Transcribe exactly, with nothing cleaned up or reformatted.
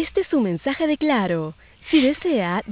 Este es un mensaje de Claro. Si desea,